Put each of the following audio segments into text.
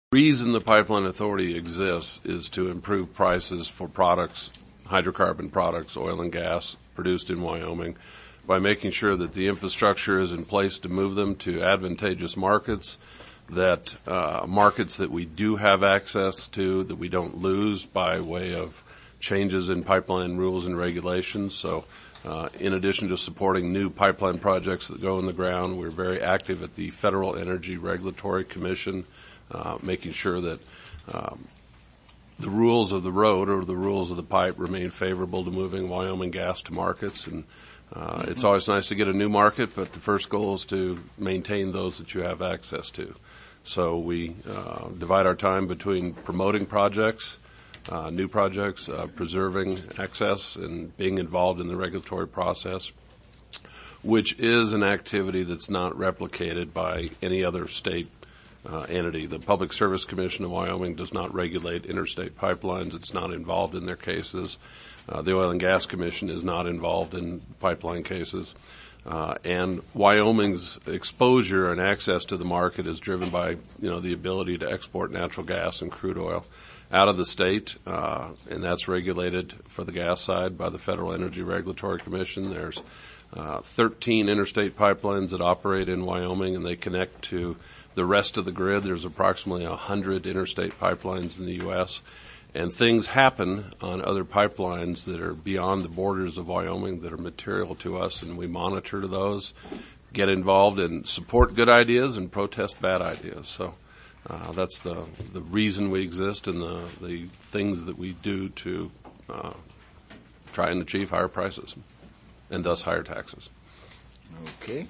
reason the Pipeline Authority exists is to improve prices for products, hydrocarbon products, oil and gas produced in Wyoming, by making sure that the infrastructure is in place to move them to advantageous markets, that markets that we do have access to, that we don't lose by way of changes in pipeline rules and regulations. So in addition to supporting new pipeline projects that go in the ground, we're very active at the Federal Energy Regulatory Commission, making sure that the rules of the road or the rules of the pipe remain favorable to moving Wyoming gas to markets. And it's always nice to get a new market, but the first goal is to maintain those that you have access to. So we divide our time between promoting projects, new projects, preserving access, and being involved in the regulatory process, which is an activity that's not replicated by any other state entity. The Public Service Commission of Wyoming does not regulate interstate pipelines. It's not involved in their cases. The Oil and Gas Commission is not involved in pipeline cases. And Wyoming's exposure and access to the market is driven by, the ability to export natural gas and crude oil out of the state, and that's regulated for the gas side by the Federal Energy Regulatory Commission. There's 13 interstate pipelines that operate in Wyoming, and they connect to the rest of the grid. There's approximately 100 interstate pipelines in the U.S., and things happen on other pipelines that are beyond the borders of Wyoming that are material to us, and we monitor those, get involved, and support good ideas and protest bad ideas. So that's the reason we exist and the things that we do to try and achieve higher prices and thus higher taxes. Okay.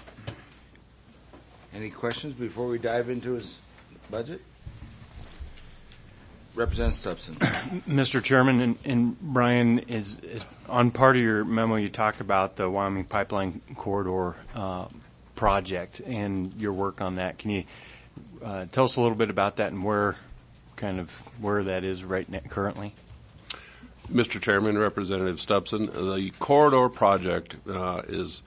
Any questions before we dive into his budget? Representative Stubson. Mr. Chairman, and Brian, is on part of your memo you talked about the Wyoming Pipeline Corridor project and your work on that. Can you tell us a little bit about that and where that is right now, currently? Mr. Chairman, Representative Stubson, the corridor project is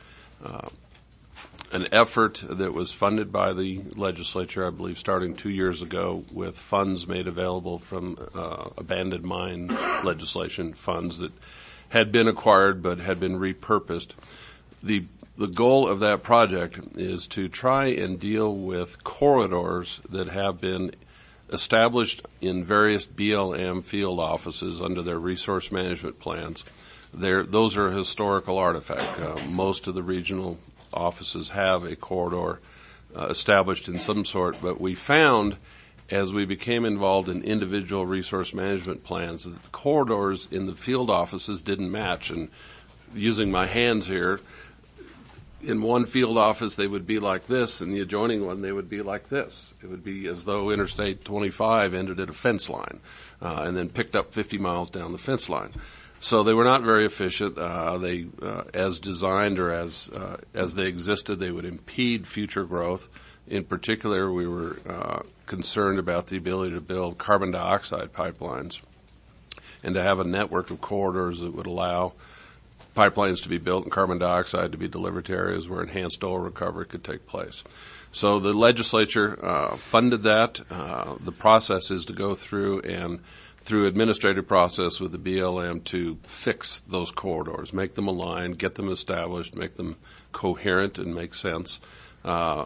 an effort that was funded by the legislature, I believe, starting 2 years ago, with funds made available from abandoned mine legislation, funds that had been acquired but had been repurposed. The goal of that project is to try and deal with corridors that have been established in various BLM field offices under their resource management plans. Those are a historical artifact. Most of the regional offices have a corridor established in some sort, but we found as we became involved in individual resource management plans that the corridors in the field offices didn't match. And using my hands here, in one field office they would be like this, and the adjoining one they would be like this. It would be as though Interstate 25 ended at a fence line and then picked up 50 miles down the fence line. So they were not very efficient. They, as designed or as they existed, they would impede future growth. In particular, we were concerned about the ability to build carbon dioxide pipelines and to have a network of corridors that would allow pipelines to be built and carbon dioxide to be delivered to areas where enhanced oil recovery could take place. So the legislature funded that. The process is to go through administrative process with the BLM to fix those corridors, make them aligned, get them established, make them coherent and make sense. The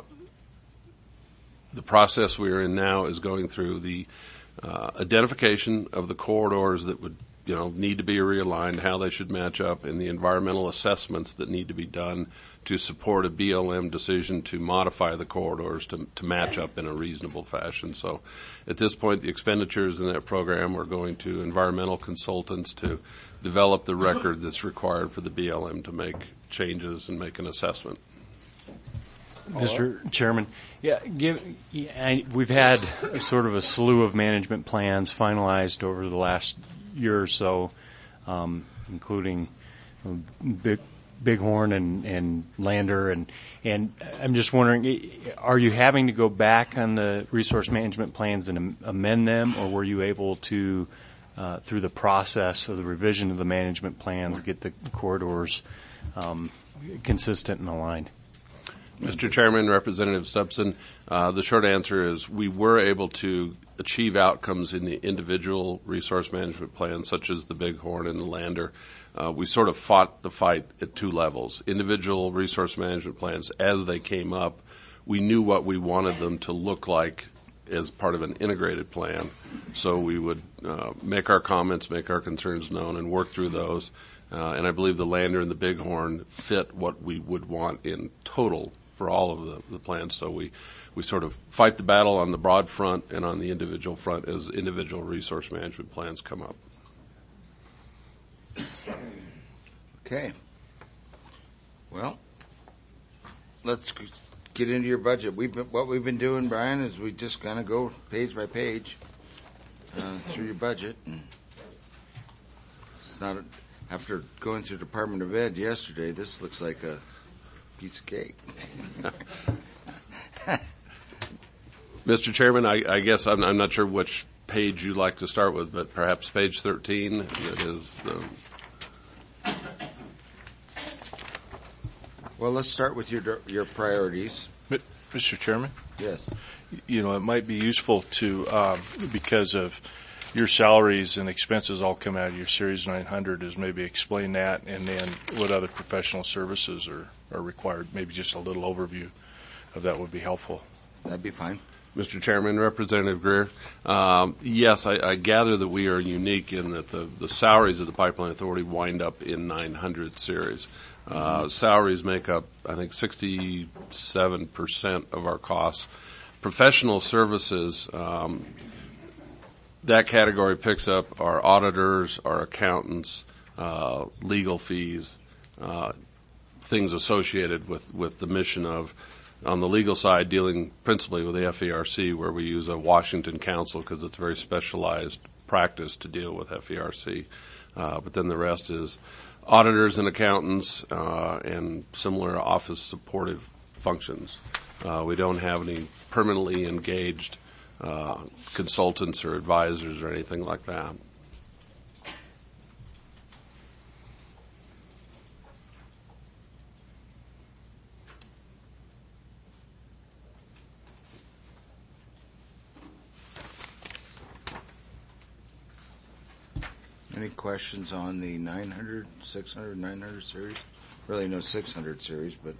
process we are in now is going through the identification of the corridors that would need to be realigned, how they should match up, and the environmental assessments that need to be done to support a BLM decision to modify the corridors to match up in a reasonable fashion. So at this point, the expenditures in that program are going to environmental consultants to develop the record that's required for the BLM to make changes and make an assessment. Mr. Chairman, we've had sort of a slew of management plans finalized over the last year or so, including Bighorn and Lander, and I'm just wondering, are you having to go back on the resource management plans and amend them, or were you able to, through the process of the revision of the management plans, get the corridors consistent and aligned? Mr. Chairman, Representative Stubson, the short answer is we were able to achieve outcomes in the individual resource management plans, such as the Bighorn and the Lander. We sort of fought the fight at two levels. Individual resource management plans, as they came up, we knew what we wanted them to look like as part of an integrated plan. So we would make our comments, make our concerns known, and work through those. And I believe the Lander and the Bighorn fit what we would want in total for all of the plans. So we sort of fight the battle on the broad front and on the individual front as individual resource management plans come up. Okay. Well, let's get into your budget. What we've been doing, Brian, is we just kind of go page by page through your budget. And it's not after going through Department of Ed yesterday. This looks like a piece of cake. Mr. Chairman, I guess I'm not sure which page you'd like to start with, but perhaps page 13. That is the. Well, let's start with your priorities. Mr. Chairman? Yes. You know, it might be useful to, because of your salaries and expenses all come out of your Series 900, is maybe explain that, and then what other professional services are required. Maybe just a little overview of that would be helpful. That'd be fine. Mr. Chairman, Representative Greer, yes, I gather that we are unique in that the salaries of the Pipeline Authority wind up in 900 series. Salaries make up, I think, 67% of our costs. Professional services, that category picks up our auditors, our accountants, legal fees, things associated with the mission of, on the legal side, dealing principally with the FERC, where we use a Washington counsel because it's a very specialized practice to deal with FERC. But then the rest is auditors and accountants and similar office supportive functions. We don't have any permanently engaged consultants or advisors or anything like that. Any questions on the 900, 600, 900 series? Really no 600 series, but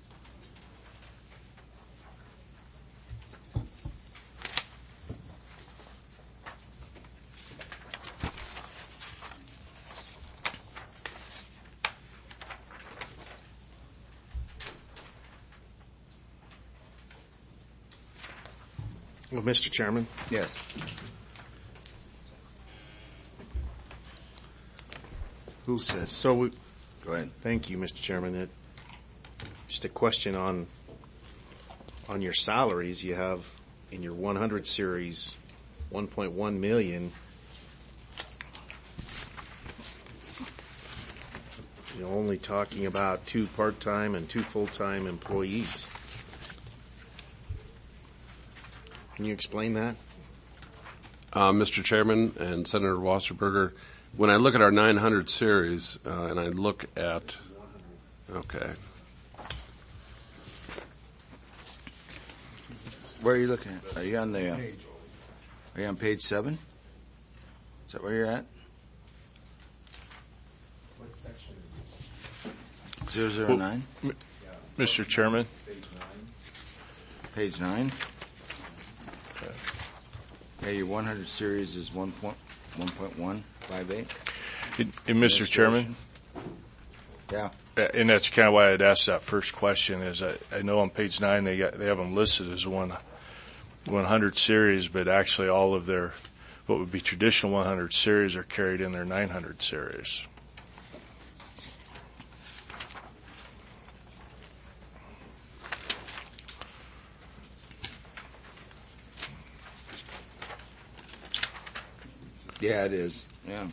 Well, Mr. Chairman, yes. Who says? so Go ahead. thank you, Mr. Chairman. Just a question on your salaries. You have in your 100 series 1.1 million. You're only talking about 2 part-time and 2 full-time employees. Can you explain that? Mr. Chairman and Senator Wasserberger, when I look at our 900 series and I look at, okay. Where are you looking at? Are you on the? Are you on page 7? Is that where you're at? What section is 009? Mr. Chairman? Page 9? Yeah, your 100 series is 1.158. And Mr. Chairman? Yeah. And that's kind of why I'd asked that first question. Is I know on page 9 they have them listed as 100 series, but actually all of their what would be traditional 100 series are carried in their 900 series. Yeah, it is. Yeah.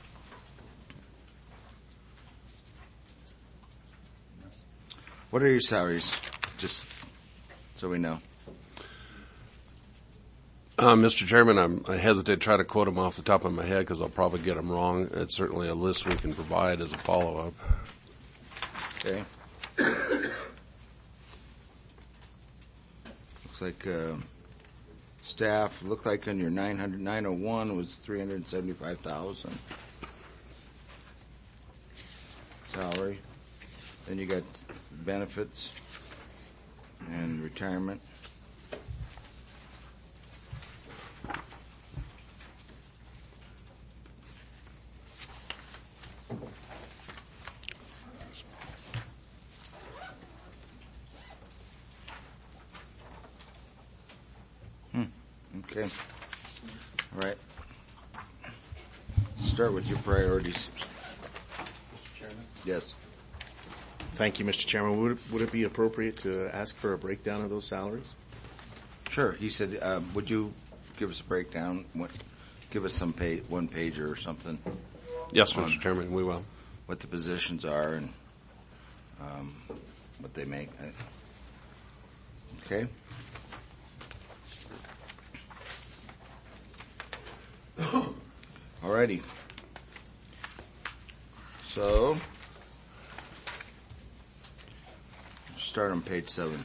What are your salaries? Just so we know. Mr. Chairman, I hesitate to try to quote them off the top of my head because I'll probably get them wrong. It's certainly a list we can provide as a follow-up. Okay. Looks like staff, looked like on your 901 was 375,000 salary. Then you got benefits and retirement. Okay. All right. Start with your priorities. Mr. Chairman? Yes. Thank you, Mr. Chairman. Would it be appropriate to ask for a breakdown of those salaries? Sure. He said, would you give us a breakdown? Give us some one pager or something, Yes, Mr. Chairman, we will. what the positions are and what they make. Okay. Alrighty. So, start on page 7.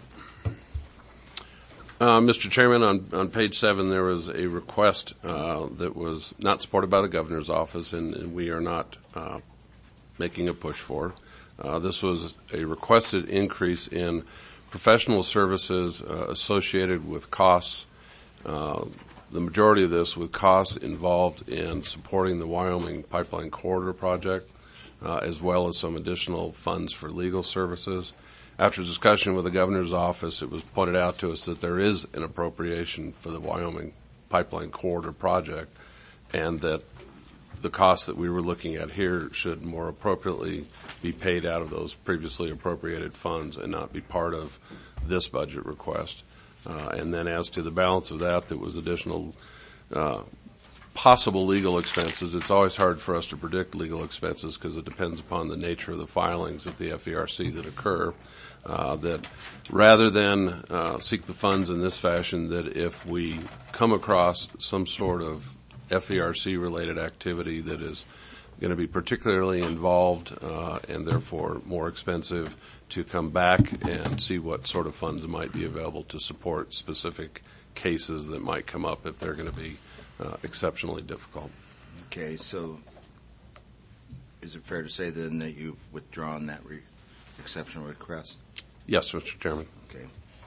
Mr. Chairman, on page 7, there was a request that was not supported by the governor's office, and we are not making a push for. This was a requested increase in professional services associated with costs. The majority of this with costs involved in supporting the Wyoming Pipeline Corridor project, as well as some additional funds for legal services. After discussion with the governor's office, it was pointed out to us that there is an appropriation for the Wyoming Pipeline Corridor project, and that the costs that we were looking at here should more appropriately be paid out of those previously appropriated funds and not be part of this budget request. And then as to the balance of that, there was additional possible legal expenses. It's always hard for us to predict legal expenses because it depends upon the nature of the filings at the FERC that occur. That rather than seek the funds in this fashion, that if we come across some sort of FERC-related activity that is going to be particularly involved and therefore more expensive, to come back and see what sort of funds might be available to support specific cases that might come up if they're going to be exceptionally difficult. Okay, so is it fair to say then that you've withdrawn that exceptional request? Yes, Mr. Chairman. Okay.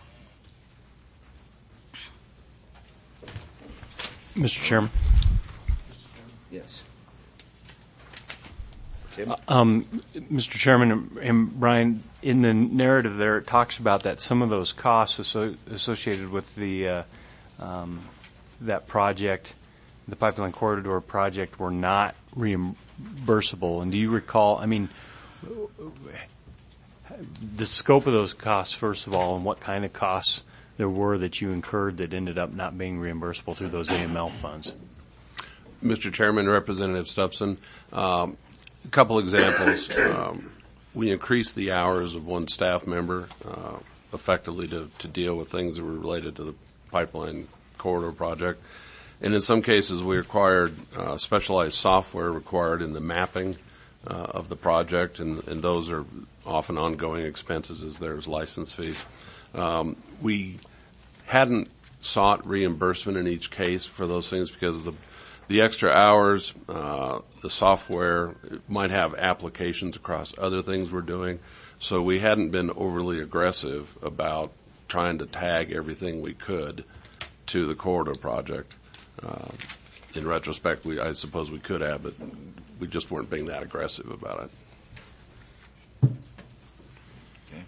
Mr. Chairman. Yes. Tim? Mr. Chairman and Brian, in the narrative there, it talks about that some of those costs associated with the that project, the Pipeline Corridor project, were not reimbursable. And do you recall, I mean, the scope of those costs, first of all, and what kind of costs there were that you incurred that ended up not being reimbursable through those AML funds? Mr. Chairman, Representative Stupson, a couple examples. We increased the hours of one staff member effectively to deal with things that were related to the Pipeline Corridor project. And in some cases, we required specialized software required in the mapping of the project, and those are often ongoing expenses as there's license fees. We hadn't sought reimbursement in each case for those things because the extra hours, the software might have applications across other things we're doing. So we hadn't been overly aggressive about trying to tag everything we could to the corridor project. In retrospect, I suppose we could have, but we just weren't being that aggressive about it. Okay.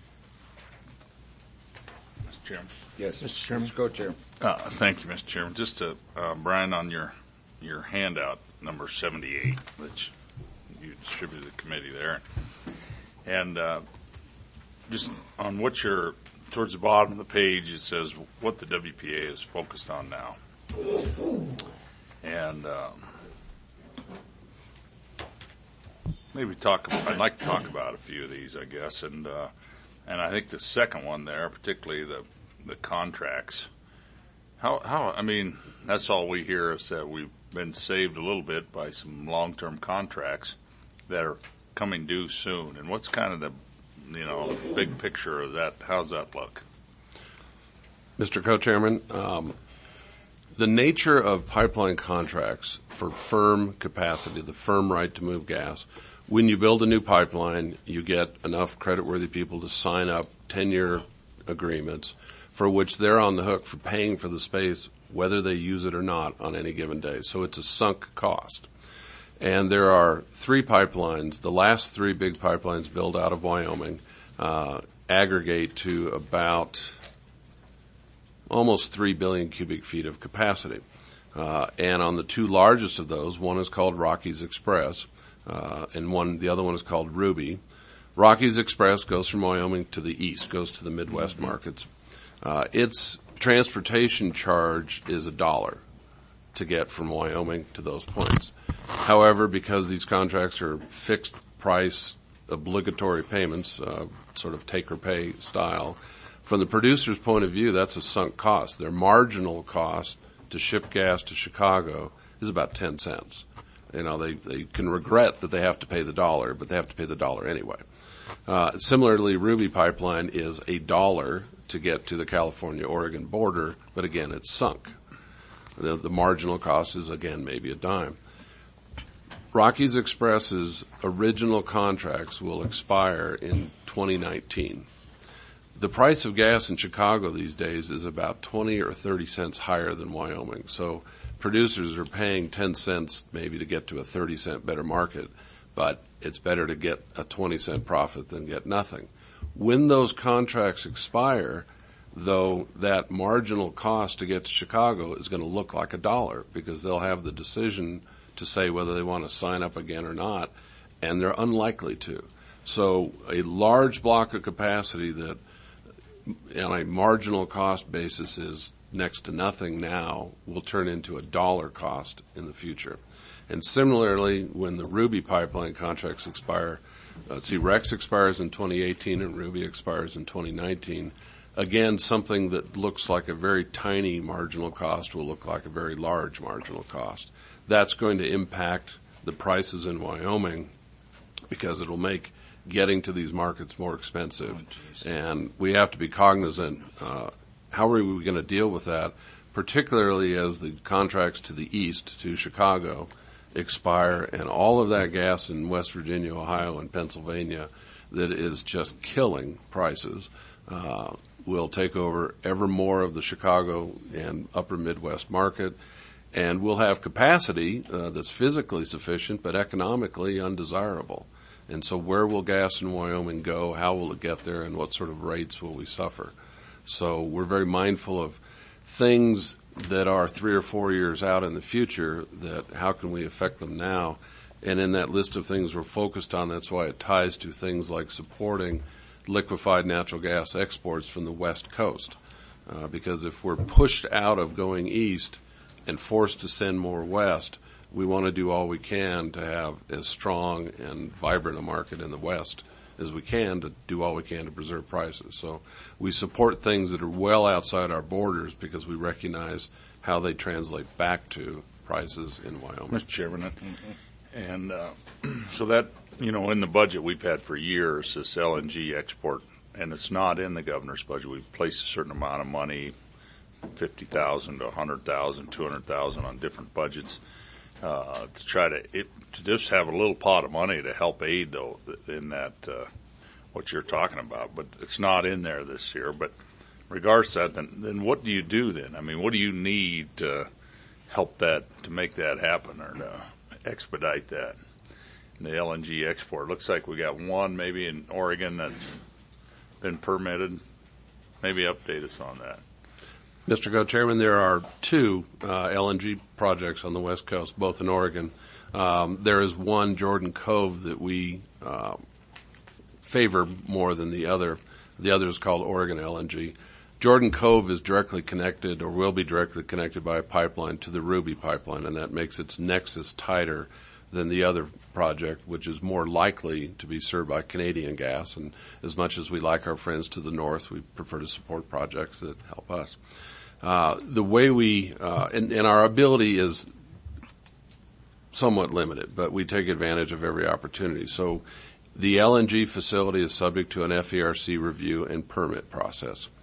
Mr. Chairman. Yes. Mr. Chairman. Go, Chair. Thank you, Mr. Chairman. Just to, Brian, on your handout, number 78, which you distributed to the committee there. And just on what towards the bottom of the page, it says what the WPA is focused on now. And I'd like to talk about a few of these, I guess. And I think the second one there, particularly the contracts. I mean, that's all we hear is that we've been saved a little bit by some long-term contracts that are coming due soon. And what's kind of the, big picture of that? How's that look? Mr. Co-Chairman, the nature of pipeline contracts for firm capacity, the firm right to move gas, when you build a new pipeline, you get enough creditworthy people to sign up 10-year agreements for which they're on the hook for paying for the space, whether they use it or not on any given day. So it's a sunk cost. And there are 3 pipelines. The last 3 big pipelines built out of Wyoming aggregate to about almost 3 billion cubic feet of capacity. And on the 2 largest of those, one is called Rockies Express, and the other one is called Ruby. Rockies Express goes from Wyoming to the east, goes to the Midwest markets. Its transportation charge is $1 to get from Wyoming to those points. However, because these contracts are fixed price, obligatory payments, sort of take or pay style, from the producer's point of view, that's a sunk cost. Their marginal cost to ship gas to Chicago is about 10 cents. They can regret that they have to pay the $1, but they have to pay the $1 anyway. Similarly, Ruby Pipeline is $1 to get to the California-Oregon border, but again, it's sunk. The marginal cost is, again, maybe a dime. Rockies Express's original contracts will expire in 2019. The price of gas in Chicago these days is about 20 or 30 cents higher than Wyoming. So producers are paying 10 cents maybe to get to a 30-cent better market, but it's better to get a 20-cent profit than get nothing. When those contracts expire, though, that marginal cost to get to Chicago is going to look like $1 because they'll have the decision to say whether they want to sign up again or not, and they're unlikely to. So a large block of capacity that on a marginal cost basis is next to nothing now will turn into $1 cost in the future. And similarly, when the Ruby pipeline contracts expire, Rex expires in 2018 and Ruby expires in 2019. Again, something that looks like a very tiny marginal cost will look like a very large marginal cost. That's going to impact the prices in Wyoming because it'll make getting to these markets more expensive. And we have to be cognizant, how are we going to deal with that, particularly as the contracts to the east, to Chicago, expire, and all of that gas in West Virginia, Ohio, and Pennsylvania that is just killing prices will take over ever more of the Chicago and upper Midwest market, and we'll have capacity that's physically sufficient but economically undesirable. And so where will gas in Wyoming go? How will it get there? And what sort of rates will we suffer? So we're very mindful of things that are 3 or 4 years out in the future, that how can we affect them now? And in that list of things we're focused on, that's why it ties to things like supporting liquefied natural gas exports from the West Coast. Because if we're pushed out of going east and forced to send more west, we want to do all we can to have as strong and vibrant a market in the West as we can, to do all we can to preserve prices. So we support things that are well outside our borders because we recognize how they translate back to prices in Wyoming. Mr. Chairman, and so that, in the budget we've had for years, this LNG export, and it's not in the governor's budget. We've placed a certain amount of money, $50,000 to $100,000, $200,000 on different budgets, to try to just have a little pot of money to help aid, though, in that what you're talking about. But it's not in there this year. But regards to that, then what do you do then? I mean, what do you need to help that, to make that happen or to expedite that? The LNG export. Looks like we got one maybe in Oregon that's been permitted. Maybe update us on that. Mr. Co-Chairman, there are 2 LNG projects on the West Coast, both in Oregon. There is one, Jordan Cove, that we favor more than the other. The other is called Oregon LNG. Jordan Cove is directly connected, or will be directly connected by a pipeline to the Ruby pipeline, and that makes its nexus tighter than the other project, which is more likely to be served by Canadian gas. And as much as we like our friends to the north, we prefer to support projects that help us. The way and our ability is somewhat limited, but we take advantage of every opportunity. So the LNG facility is subject to an FERC review and permit process.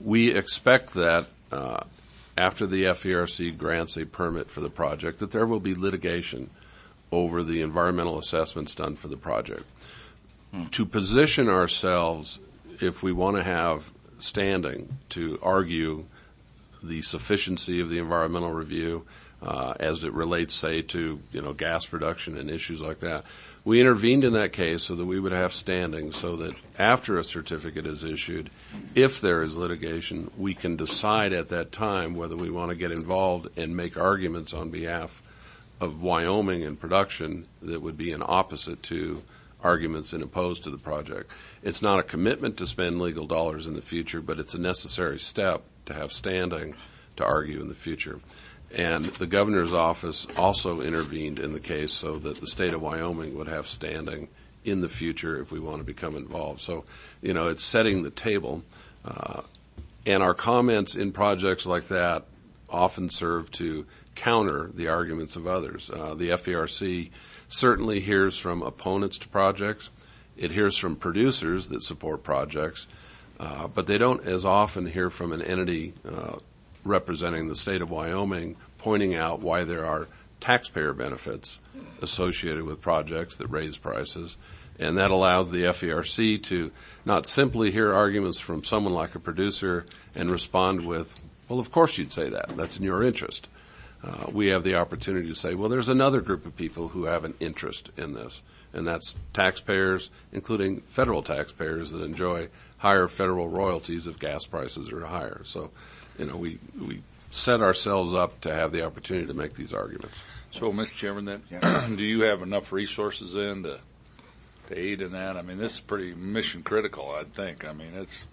We expect that after the FERC grants a permit for the project, that there will be litigation over the environmental assessments done for the project. To position ourselves, if we want to have standing to argue the sufficiency of the environmental review as it relates, say, to gas production and issues like that, we intervened in that case so that we would have standing, so that after a certificate is issued, if there is litigation, we can decide at that time whether we want to get involved and make arguments on behalf of Wyoming and production that would be an opposite to arguments and opposed to the project. It's not a commitment to spend legal dollars in the future, but it's a necessary step to have standing to argue in the future. And the governor's office also intervened in the case so that the state of Wyoming would have standing in the future if we want to become involved. So, it's setting the table. And our comments in projects like that often serve to counter the arguments of others. The FERC certainly hears from opponents to projects. It hears from producers that support projects, but they don't as often hear from an entity representing the state of Wyoming pointing out why there are taxpayer benefits associated with projects that raise prices. And that allows the FERC to not simply hear arguments from someone like a producer and respond with, well, of course you'd say that. That's in your interest. We have the opportunity to say, well, there's another group of people who have an interest in this, and that's taxpayers, including federal taxpayers that enjoy higher federal royalties if gas prices are higher. So, we set ourselves up to have the opportunity to make these arguments. So, Mr. Chairman, then, do you have enough resources then to aid in that? I mean, this is pretty mission critical, I think. I mean, it's,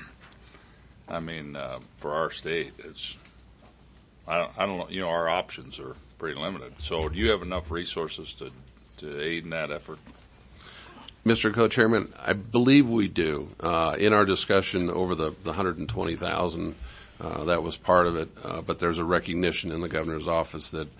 for our state, it's, I don't know, our options are pretty limited. So do you have enough resources to aid in that effort? Mr. Co-Chairman, I believe we do. In our discussion over the $120,000, that was part of it, but there's a recognition in the governor's office that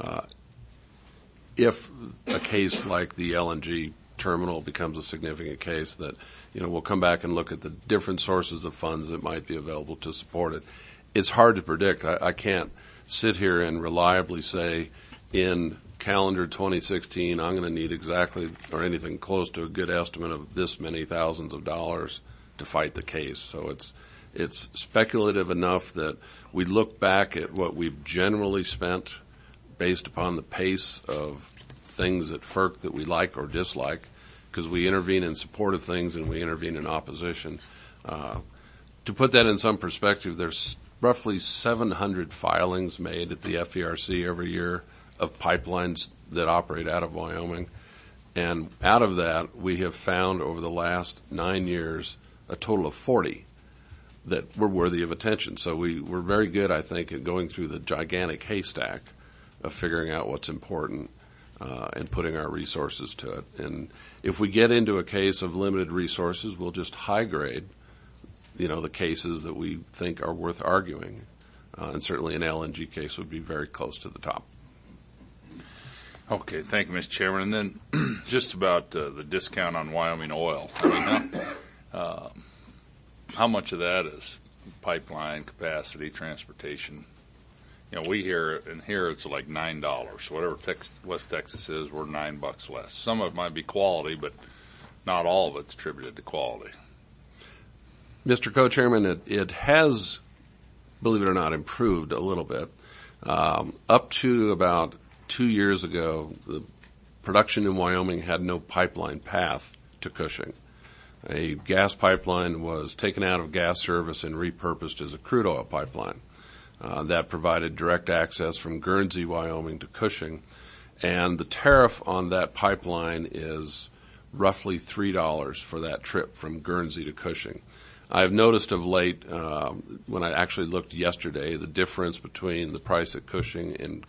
if a case like the LNG terminal becomes a significant case, that we'll come back and look at the different sources of funds that might be available to support it. It's hard to predict. I can't sit here and reliably say in calendar 2016 I'm going to need exactly or anything close to a good estimate of this many thousands of dollars to fight the case. So it's speculative enough that we look back at what we've generally spent based upon the pace of things at FERC that we like or dislike, because we intervene in support of things and we intervene in opposition. To put that in some perspective, there's roughly 700 filings made at the FERC every year of pipelines that operate out of Wyoming. And out of that, we have found over the last 9 years a total of 40 that were worthy of attention. So we're very good, I think, at going through the gigantic haystack of figuring out what's important and putting our resources to it. And if we get into a case of limited resources, we'll just high grade the cases that we think are worth arguing. And certainly an LNG case would be very close to the top. Okay, thank you, Mr. Chairman. And then just about the discount on Wyoming oil. I mean, how much of that is pipeline capacity, transportation? We hear, and here it's like $9. Whatever West Texas is, we're $9 less. Some of it might be quality, but not all of it's attributed to quality. Mr. Co-Chairman, it has, believe it or not, improved a little bit. Up to about 2 years ago, the production in Wyoming had no pipeline path to Cushing. A gas pipeline was taken out of gas service and repurposed as a crude oil pipeline. That provided direct access from Guernsey, Wyoming to Cushing. And the tariff on that pipeline is roughly $3 for that trip from Guernsey to Cushing. I've noticed of late, when I actually looked yesterday, the difference between the price at Cushing and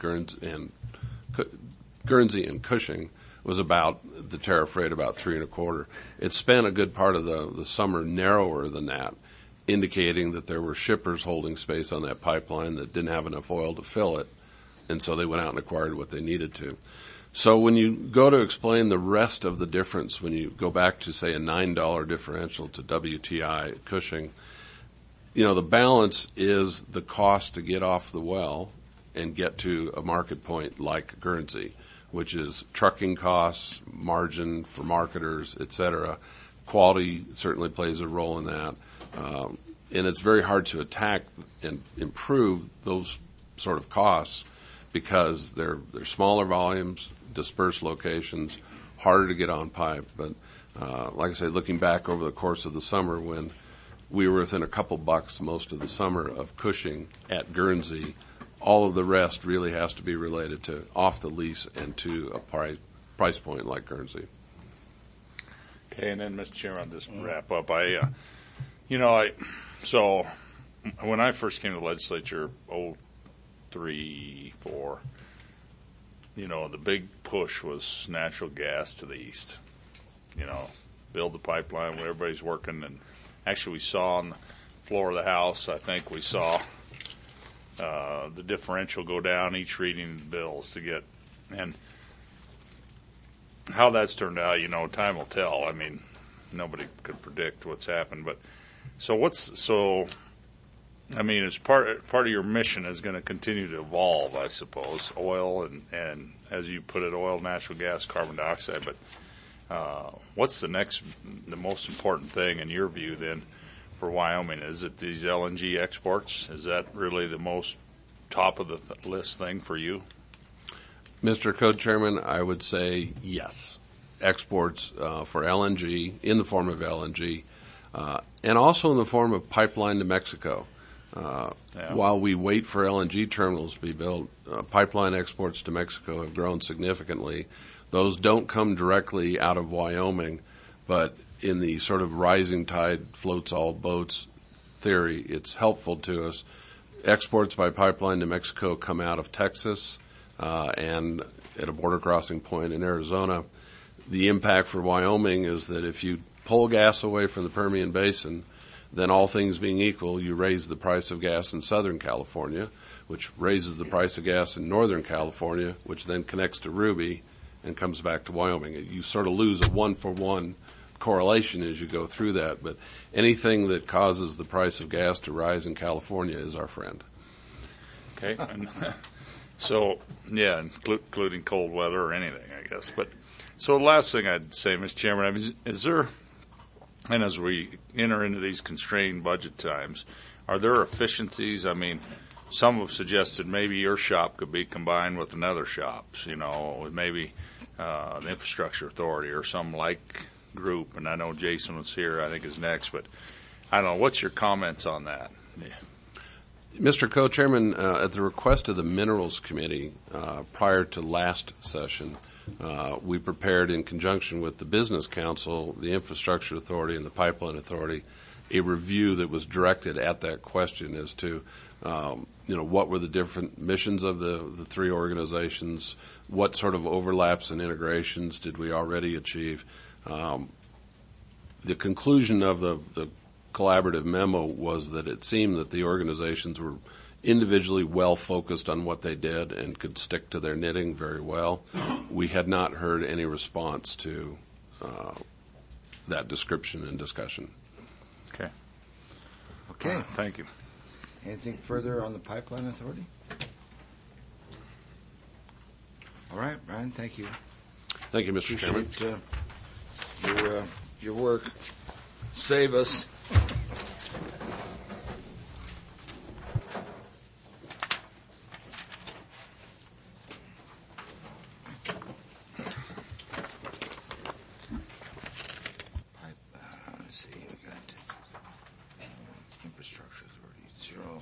Guernsey and Cushing was about the tariff rate, about 3.25. It spent a good part of the summer narrower than that, indicating that there were shippers holding space on that pipeline that didn't have enough oil to fill it, and so they went out and acquired what they needed to. So when you go to explain the rest of the difference, when you go back to, say, a $9 differential to WTI at Cushing, the balance is the cost to get off the well and get to a market point like Guernsey, which is trucking costs, margin for marketers, et cetera. Quality certainly plays a role in that. And it's very hard to attack and improve those sort of costs because they're smaller volumes, dispersed locations, harder to get on pipe. But like I say, looking back over the course of the summer when we were within a couple bucks most of the summer of Cushing at Guernsey, all of the rest really has to be related to off the lease and to a price point like Guernsey. Okay, and then, Mr. Chairman, I'll just wrap up. So when I first came to the legislature, 03, 04, the big push was natural gas to the east. Build the pipeline where everybody's working. And actually we saw on the floor of the House, I think we saw the differential go down each reading the bills to get, and how that's turned out, time will tell. I mean, nobody could predict what's happened, but as part of your mission is going to continue to evolve, I suppose, oil and as you put it, oil, natural gas, carbon dioxide. But what's the most important thing in your view then for Wyoming? Is it these LNG exports? Is that really the most top of the list thing for you? Mr. Co-Chairman, I would say yes. Exports for LNG, in the form of LNG, and also in the form of pipeline to Mexico. While we wait for LNG terminals to be built, pipeline exports to Mexico have grown significantly. Those don't come directly out of Wyoming, but in the sort of rising tide floats all boats theory, it's helpful to us. Exports by pipeline to Mexico come out of Texas and at a border crossing point in Arizona. The impact for Wyoming is that if you pull gas away from the Permian Basin, then all things being equal, you raise the price of gas in Southern California, which raises the price of gas in Northern California, which then connects to Ruby and comes back to Wyoming. You sort of lose a one-for-one correlation as you go through that, but anything that causes the price of gas to rise in California is our friend. Okay. So, yeah, including cold weather or anything, I guess. But so the last thing I'd say, Mr. Chairman, is there, and as we enter into these constrained budget times, are there efficiencies? I mean, some have suggested maybe your shop could be combined with another shop's, with maybe the Infrastructure Authority or some like group. And I know Jason was here, I think is next, but I don't know. What's your comments on that? Yeah. Mr. Co-Chairman, at the request of the Minerals Committee, prior to last session, we prepared in conjunction with the Business Council, the Infrastructure Authority, and the Pipeline Authority, a review that was directed at that question as to, what were the different missions of the three organizations, what sort of overlaps and integrations did we already achieve. The conclusion of the collaborative memo was that it seemed that the organizations were individually well focused on what they did and could stick to their knitting very well. We had not heard any response to that description and discussion. Okay. Okay. Thank you. Anything further on the Pipeline Authority? All right, Brian, thank you. Thank you, Mr. Chairman. Appreciate your work. Save us. Let's see, we got Infrastructure Authority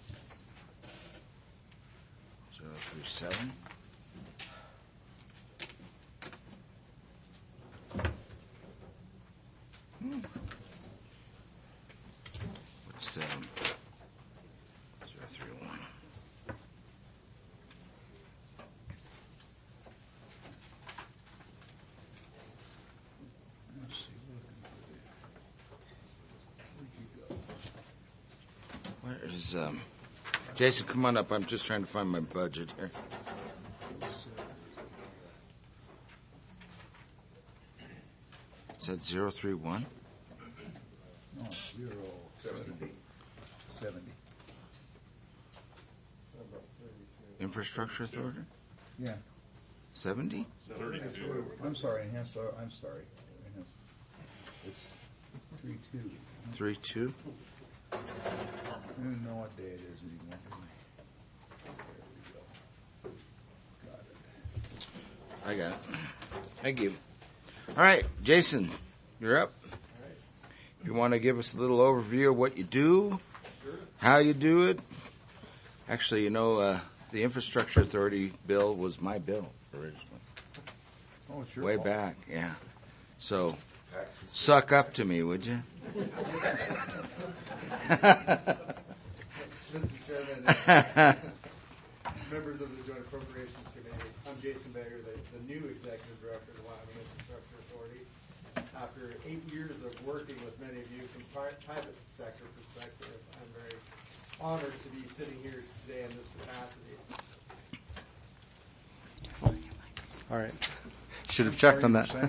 037. What's 031? Where is Jason? Come on up. I'm just trying to find my budget here. Is that 031? No, 070. 70. Infrastructure Authority? Yeah. 70? I'm sorry, enhanced, I'm sorry. It's 3-2. 3-2? I don't even know what day it is anymore. There we go. Got it. I got it. Thank you. All right, Jason, you're up. You want to give us a little overview of what you do, how you do it? Actually, you know, the Infrastructure Authority bill was my bill originally. Oh, it's your Way fault. back, yeah. So, suck up to me, would you? Mr. Chairman, members of the Joint Appropriations Committee, I'm Jason Beggar, the new Executive Director of the Wyoming Infrastructure Authority. After 8 years of working with many of you from private sector perspective, I'm very honored to be sitting here today in this capacity. All right. Should have checked on that.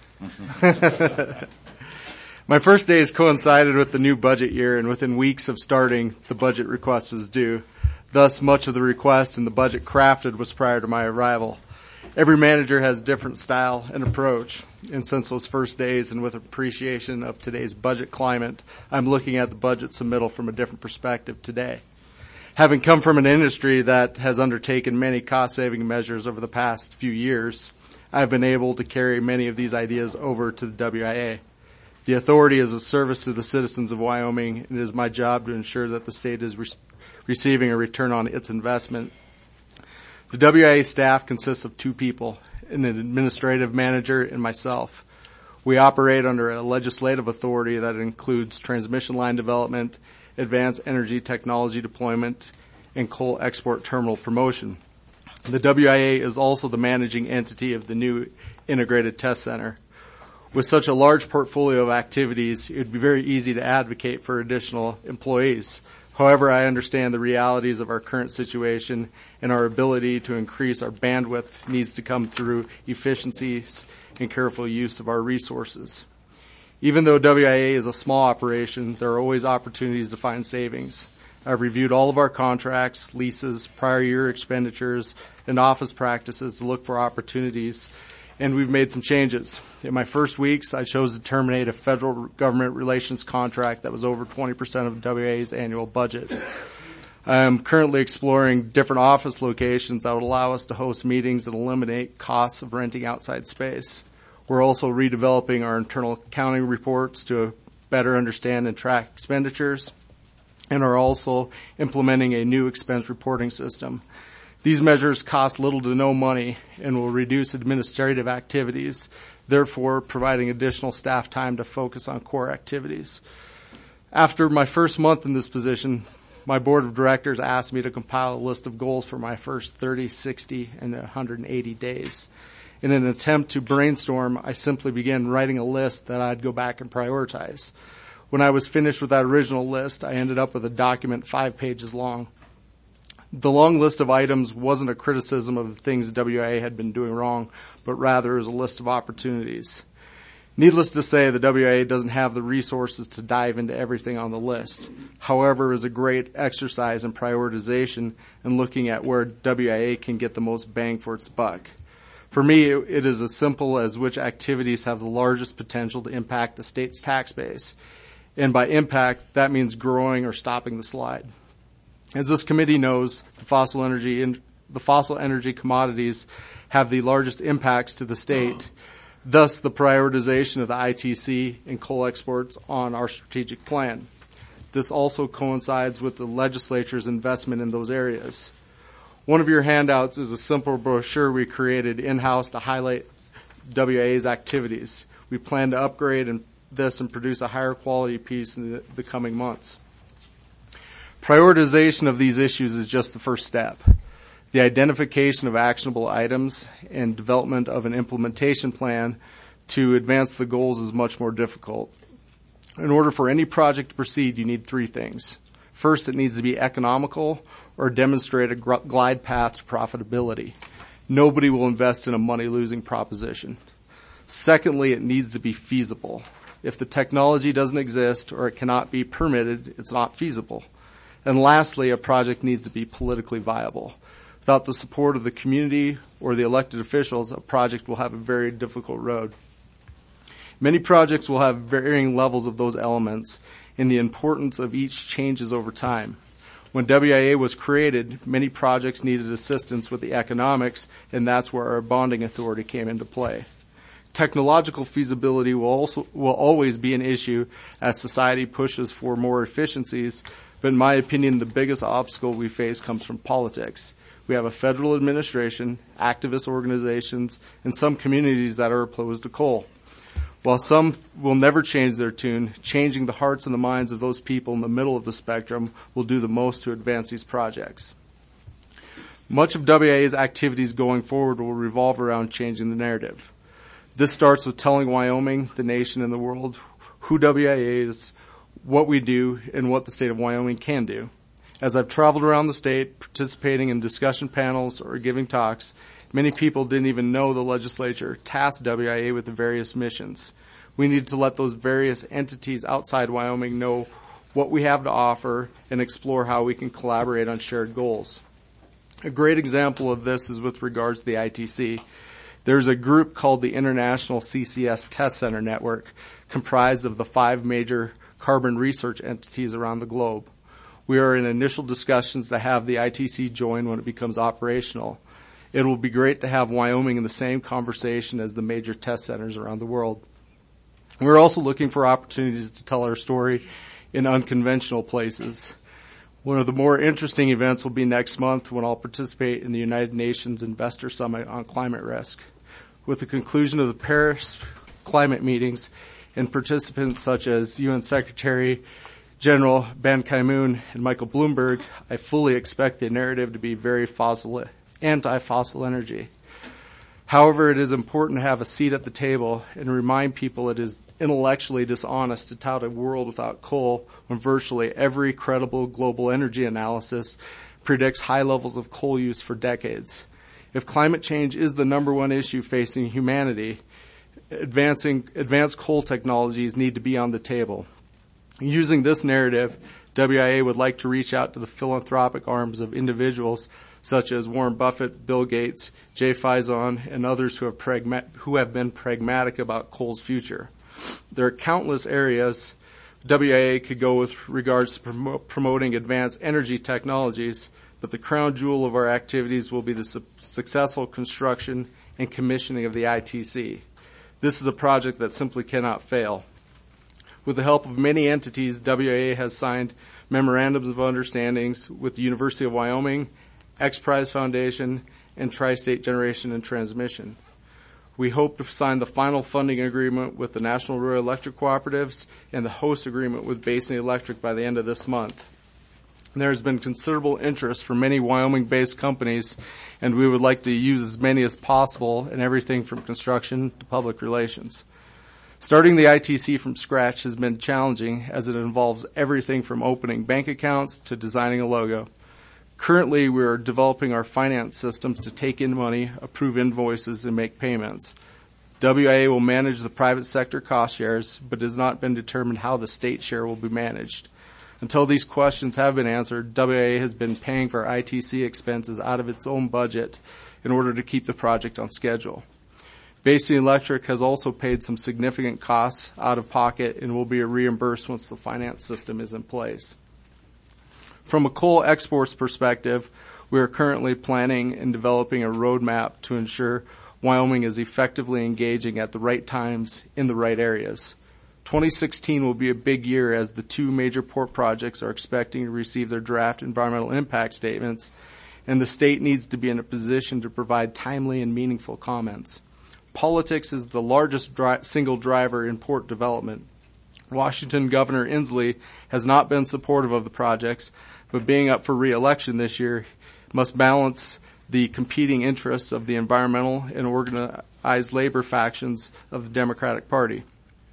Saying? My first days coincided with the new budget year, and within weeks of starting, the budget request was due. Thus, much of the request and the budget crafted was prior to my arrival. Every manager has a different style and approach, and since those first days and with appreciation of today's budget climate, I'm looking at the budget submittal from a different perspective today. Having come from an industry that has undertaken many cost-saving measures over the past few years, I've been able to carry many of these ideas over to the WIA. The authority is a service to the citizens of Wyoming, and it is my job to ensure that the state is receiving a return on its investment. The WIA staff consists of 2 people, an administrative manager and myself. We operate under a legislative authority that includes transmission line development, advanced energy technology deployment, and coal export terminal promotion. The WIA is also the managing entity of the new integrated test center. With such a large portfolio of activities, it would be very easy to advocate for additional employees. However, I understand the realities of our current situation, and our ability to increase our bandwidth needs to come through efficiencies and careful use of our resources. Even though WIA is a small operation, there are always opportunities to find savings. I've reviewed all of our contracts, leases, prior year expenditures, and office practices to look for opportunities, and we've made some changes. In my first weeks, I chose to terminate a federal government relations contract that was over 20% of WIA's annual budget. I am currently exploring different office locations that would allow us to host meetings and eliminate costs of renting outside space. We're also redeveloping our internal accounting reports to better understand and track expenditures, and are also implementing a new expense reporting system. These measures cost little to no money and will reduce administrative activities, therefore providing additional staff time to focus on core activities. After my first month in this position, my board of directors asked me to compile a list of goals for my first 30, 60, and 180 days. In an attempt to brainstorm, I simply began writing a list that I'd go back and prioritize. When I was finished with that original list, I ended up with a document 5 pages long. The long list of items wasn't a criticism of the things WIA had been doing wrong, but rather is a list of opportunities. Needless to say, the WIA doesn't have the resources to dive into everything on the list. However, it is a great exercise in prioritization and looking at where WIA can get the most bang for its buck. For me, it is as simple as which activities have the largest potential to impact the state's tax base. And by impact, that means growing or stopping the slide. As this committee knows, the fossil energy commodities have the largest impacts to the state. Thus, the prioritization of the ITC and coal exports on our strategic plan. This also coincides with the legislature's investment in those areas. One of your handouts is a simple brochure we created in-house to highlight WIA's activities. We plan to upgrade this and produce a higher quality piece in the coming months. Prioritization of these issues is just the first step. The identification of actionable items and development of an implementation plan to advance the goals is much more difficult. In order for any project to proceed, you need 3 things. First, it needs to be economical or demonstrate a glide path to profitability. Nobody will invest in a money-losing proposition. Secondly, it needs to be feasible. If the technology doesn't exist or it cannot be permitted, it's not feasible. And lastly, a project needs to be politically viable. Without the support of the community or the elected officials, a project will have a very difficult road. Many projects will have varying levels of those elements, and the importance of each changes over time. When WIA was created, many projects needed assistance with the economics, and that's where our bonding authority came into play. Technological feasibility will always be an issue as society pushes for more efficiencies, but in my opinion, the biggest obstacle we face comes from politics. We have a federal administration, activist organizations, and some communities that are opposed to coal. While some will never change their tune, changing the hearts and the minds of those people in the middle of the spectrum will do the most to advance these projects. Much of WIA's activities going forward will revolve around changing the narrative. This starts with telling Wyoming, the nation, and the world who WIA is, what we do, and what the state of Wyoming can do. As I've traveled around the state, participating in discussion panels or giving talks, many people didn't even know the legislature tasked WIA with the various missions. We need to let those various entities outside Wyoming know what we have to offer and explore how we can collaborate on shared goals. A great example of this is with regards to the ITC. There's a group called the International CCS Test Center Network, comprised of the 5 major carbon research entities around the globe. We are in initial discussions to have the ITC join when it becomes operational. It will be great to have Wyoming in the same conversation as the major test centers around the world. We're also looking for opportunities to tell our story in unconventional places. One of the more interesting events will be next month when I'll participate in the United Nations Investor Summit on climate risk. With the conclusion of the Paris climate meetings and participants such as UN Secretary General Ban Ki-moon and Michael Bloomberg, I fully expect the narrative to be very anti-fossil energy. However, it is important to have a seat at the table and remind people it is intellectually dishonest to tout a world without coal when virtually every credible global energy analysis predicts high levels of coal use for decades. If climate change is the number one issue facing humanity, advanced coal technologies need to be on the table. Using this narrative, WIA would like to reach out to the philanthropic arms of individuals such as Warren Buffett, Bill Gates, Jay Faison, and others who have been pragmatic about coal's future. There are countless areas WIA could go with regards to promoting advanced energy technologies, but the crown jewel of our activities will be the successful construction and commissioning of the ITC. This is a project that simply cannot fail. With the help of many entities, WIA has signed memorandums of understandings with the University of Wyoming, X Prize Foundation, and Tri-State Generation and Transmission. We hope to sign the final funding agreement with the National Rural Electric Cooperatives and the host agreement with Basin Electric by the end of this month. There has been considerable interest from many Wyoming-based companies, and we would like to use as many as possible in everything from construction to public relations. Starting the ITC from scratch has been challenging as it involves everything from opening bank accounts to designing a logo. Currently, we are developing our finance systems to take in money, approve invoices, and make payments. WIA will manage the private sector cost shares, but it has not been determined how the state share will be managed. Until these questions have been answered, WIA has been paying for ITC expenses out of its own budget in order to keep the project on schedule. Basin Electric has also paid some significant costs out of pocket and will be reimbursed once the finance system is in place. From a coal exports perspective, we are currently planning and developing a roadmap to ensure Wyoming is effectively engaging at the right times in the right areas. 2016 will be a big year as the 2 major port projects are expecting to receive their draft environmental impact statements, and the state needs to be in a position to provide timely and meaningful comments. Politics is the largest single driver in port development. Washington Governor Inslee has not been supportive of the projects, but being up for re-election this year must balance the competing interests of the environmental and organized labor factions of the Democratic Party.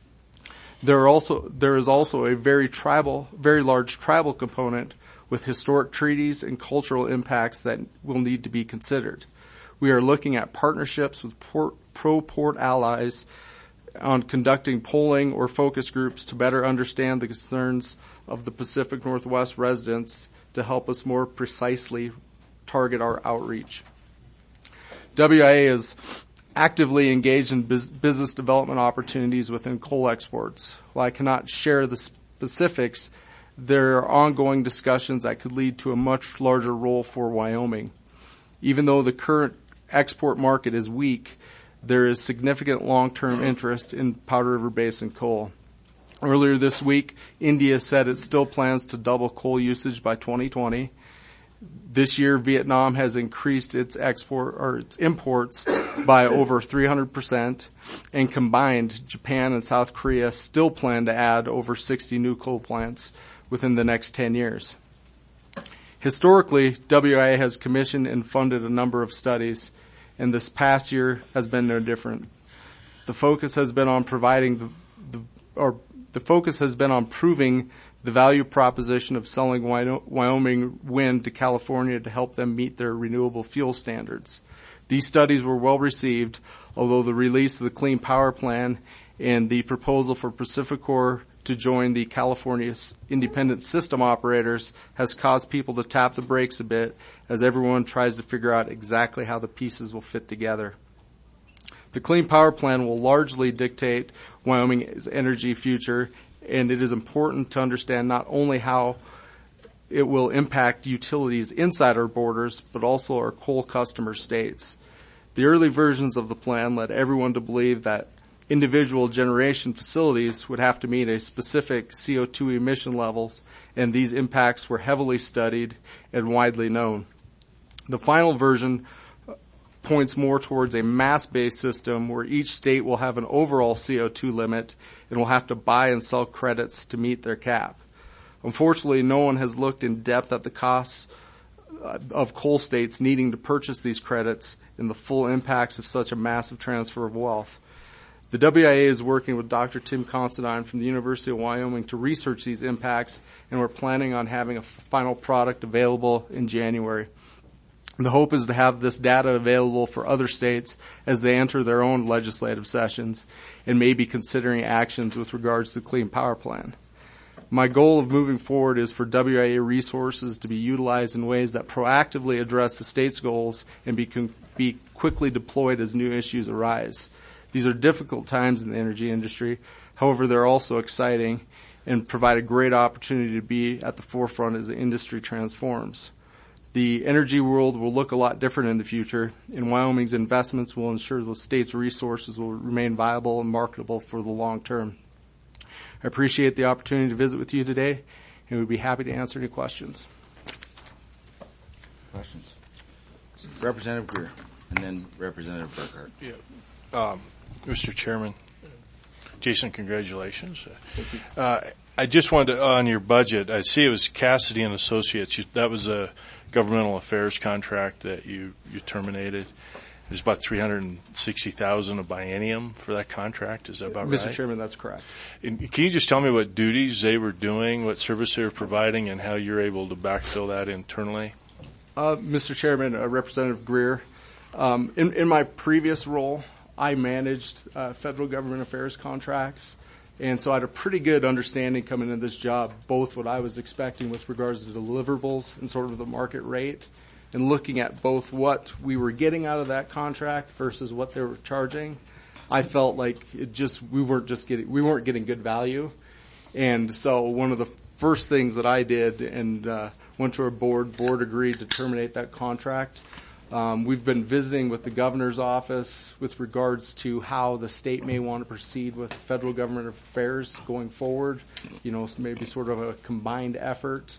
There is also a very large tribal component with historic treaties and cultural impacts that will need to be considered. We are looking at partnerships with pro-port allies on conducting polling or focus groups to better understand the concerns of the Pacific Northwest residents to help us more precisely target our outreach. WIA is actively engaged in business development opportunities within coal exports. While I cannot share the specifics, there are ongoing discussions that could lead to a much larger role for Wyoming. Even though the current export market is weak, there is significant long-term interest in Powder River Basin coal. Earlier this week, India said it still plans to double coal usage by 2020. This year, Vietnam has increased its imports by over 300%, and combined, Japan and South Korea still plan to add over 60 new coal plants within the next 10 years. Historically, WIA has commissioned and funded a number of studies, and this past year has been no different. The focus has been on proving the value proposition of selling Wyoming wind to California to help them meet their renewable fuel standards. These studies were well received, although the release of the Clean Power Plan and the proposal for Pacificor to join the California Independent System Operators has caused people to tap the brakes a bit as everyone tries to figure out exactly how the pieces will fit together. The Clean Power Plan will largely dictate Wyoming's energy future, and it is important to understand not only how it will impact utilities inside our borders, but also our coal customer states. The early versions of the plan led everyone to believe that individual generation facilities would have to meet a specific CO2 emission levels, and these impacts were heavily studied and widely known. The final version points more towards a mass-based system where each state will have an overall CO2 limit and will have to buy and sell credits to meet their cap. Unfortunately, no one has looked in depth at the costs of coal states needing to purchase these credits and the full impacts of such a massive transfer of wealth. The WIA is working with Dr. Tim Considine from the University of Wyoming to research these impacts, and we're planning on having a final product available in January. The hope is to have this data available for other states as they enter their own legislative sessions and may be considering actions with regards to the Clean Power Plan. My goal of moving forward is for WIA resources to be utilized in ways that proactively address the state's goals and be quickly deployed as new issues arise. These are difficult times in the energy industry. However, they're also exciting and provide a great opportunity to be at the forefront as the industry transforms. The energy world will look a lot different in the future, and Wyoming's investments will ensure the state's resources will remain viable and marketable for the long term. I appreciate the opportunity to visit with you today, and we'd be happy to answer any questions. Questions? Representative Greer, and then Representative Burkhart. Yeah. Mr. Chairman, Jason, congratulations. Thank you. I just wanted to, on your budget, I see it was Cassidy and Associates. That was a governmental affairs contract that you terminated. It's about $360,000 a biennium for that contract. Is that about right? Mr. Chairman, that's correct. And can you just tell me what duties they were doing, what service they were providing, and how you're able to backfill that internally? Mr. Chairman, Representative Greer, in my previous role, I managed federal government affairs contracts, and so I had a pretty good understanding coming into this job, both what I was expecting with regards to deliverables and sort of the market rate, and looking at both what we were getting out of that contract versus what they were charging. I felt like we weren't getting good value, and so one of the first things that I did and went to our board agreed to terminate that contract. We've been visiting with the governor's office with regards to how the state may want to proceed with federal government affairs going forward, maybe sort of a combined effort.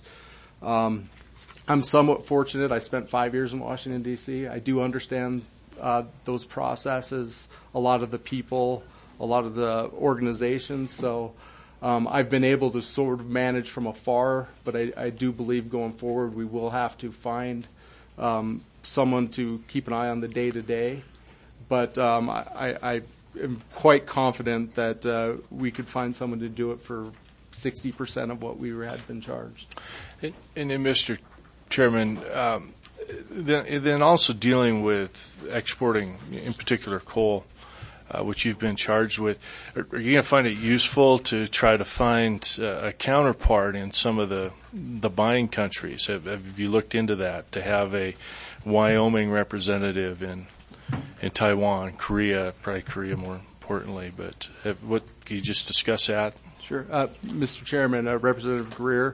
I'm somewhat fortunate. I spent 5 years in Washington, D.C. I do understand those processes, a lot of the people, a lot of the organizations. So I've been able to sort of manage from afar, but I do believe going forward we will have to find someone to keep an eye on the day-to-day. But I am quite confident that we could find someone to do it for 60% of what we had been charged. And then, Mr. Chairman, then also dealing with exporting, in particular coal, which you've been charged with, are you going to find it useful to try to find a counterpart in some of the buying countries? Have you looked into that, to have a Wyoming representative in Taiwan, Korea, probably Korea more importantly, but can you just discuss that? Sure. Mr. Chairman, Representative Greer,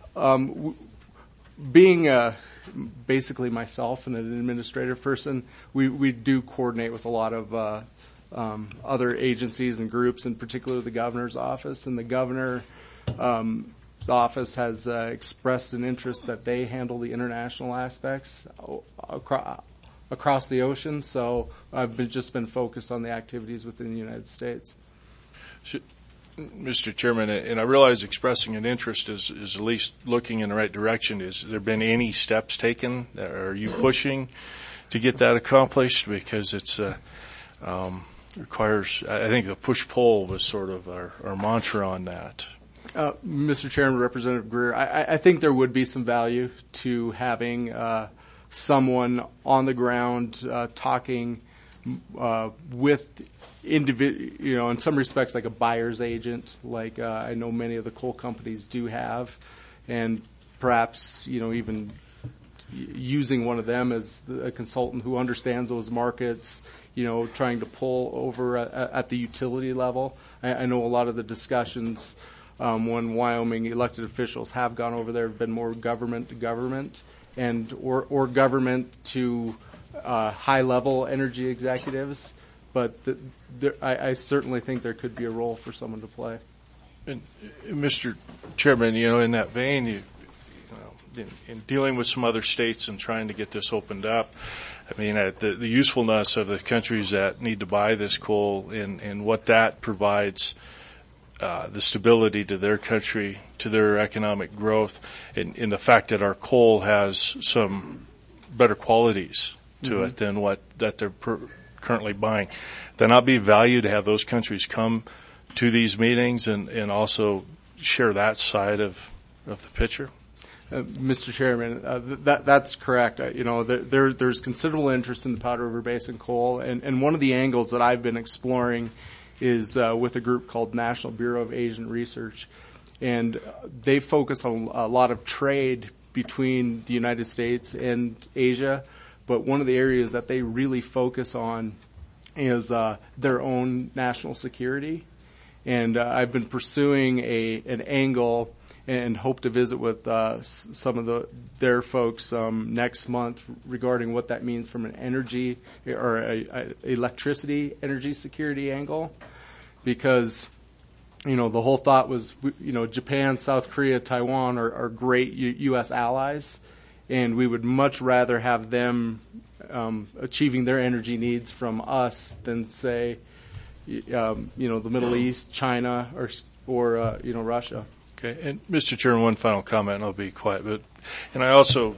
being basically myself and an administrative person, we do coordinate with a lot of other agencies and groups, in particular the governor's office. And the governor's office has expressed an interest that they handle the international aspects across the ocean. So I've just been focused on the activities within the United States. Mr. Chairman, and I realize expressing an interest is at least looking in the right direction. Has there been any steps taken? Are you pushing to get that accomplished? Because it's requires, I think the push-pull was sort of our mantra on that. Mr. Chairman, Representative Greer, I think there would be some value to having someone on the ground talking with in some respects like a buyer's agent, like I know many of the coal companies do have, and perhaps even using one of them as a consultant who understands those markets, trying to pull over at the utility level. I know a lot of the discussions when Wyoming elected officials have gone over there have been more government to government or government to high-level energy executives. But I certainly think there could be a role for someone to play. And Mr. Chairman, in that vein, in dealing with some other states and trying to get this opened up, I mean, the usefulness of the countries that need to buy this coal and what that provides, the stability to their country, to their economic growth, and the fact that our coal has some better qualities to it than that they're currently buying. There not be value to have those countries come to these meetings and also share that side of the picture? Mr. Chairman, that's correct. There's considerable interest in the Powder River Basin coal, and one of the angles that I've been exploring is with a group called National Bureau of Asian Research, and they focus on a lot of trade between the United States and Asia. But one of the areas that they really focus on is their own national security. And I've been pursuing an angle and hope to visit with some of their folks next month regarding what that means from an energy or a electricity energy security angle. Because, the whole thought was, Japan, South Korea, Taiwan are great U.S. allies. And we would much rather have them achieving their energy needs from us than, say, the Middle East, China, or Russia. Okay. And Mr. Chairman, one final comment, and I'll be quiet. And I also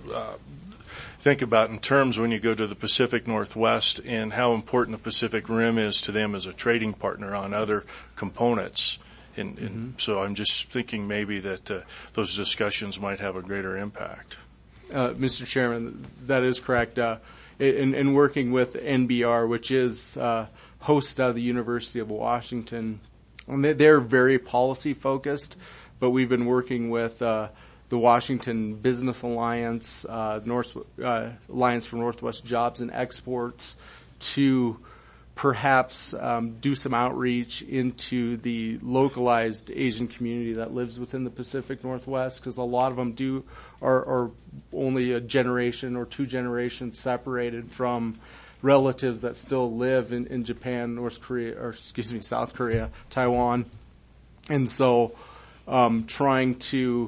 think about in terms when you go to the Pacific Northwest and how important the Pacific Rim is to them as a trading partner on other components. And so I'm just thinking maybe that those discussions might have a greater impact. Mr. Chairman, that is correct. In working with NBR, which is hosted out of the University of Washington, and they're very policy focused, but we've been working with the Washington Business Alliance, Alliance for Northwest Jobs and Exports, to perhaps do some outreach into the localized Asian community that lives within the Pacific Northwest, because a lot of them are only a generation or two generations separated from relatives that still live in Japan, South Korea, Taiwan. And so trying to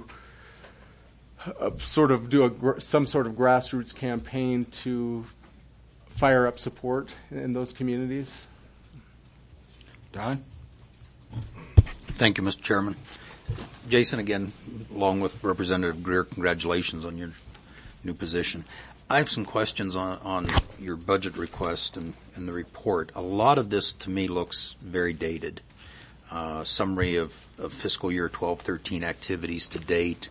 sort of do some sort of grassroots campaign to fire up support in those communities. Don? Thank you, Mr. Chairman. Jason, again, along with Representative Greer, congratulations on your new position. I have some questions on your budget request and the report. A lot of this, to me, looks very dated. Summary of fiscal year 12-13 activities to date.